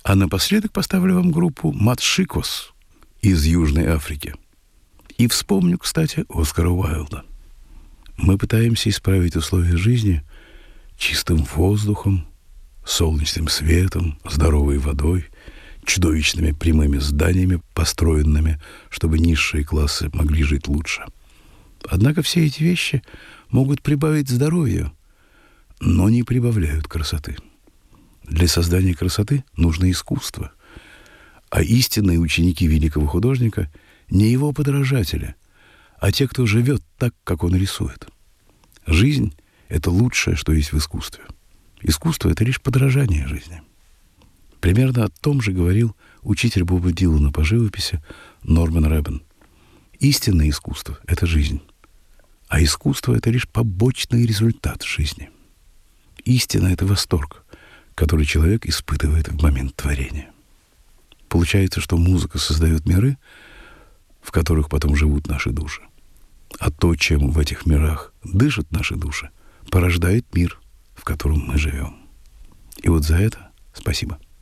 А напоследок поставлю вам группу «Матшикос» из Южной Африки. И вспомню, кстати, Оскара Уайлда. Мы пытаемся исправить условия жизни чистым воздухом, солнечным светом, здоровой водой, чудовищными прямыми зданиями, построенными, чтобы низшие классы могли жить лучше. Однако все эти вещи могут прибавить здоровью, но не прибавляют красоты. Для создания красоты нужно искусство. А истинные ученики великого художника не его подражатели, а те, кто живет так, как он рисует. Жизнь — это лучшее, что есть в искусстве. Искусство — это лишь подражание жизни. Примерно о том же говорил учитель Боба Дилана по живописи Норман Рэббен. Истинное искусство — это жизнь, а искусство — это лишь побочный результат жизни. Истина — это восторг, который человек испытывает в момент творения. Получается, что музыка создает миры, в которых потом живут наши души. А то, чем в этих мирах дышат наши души, порождает мир, в котором мы живем. И вот за это спасибо.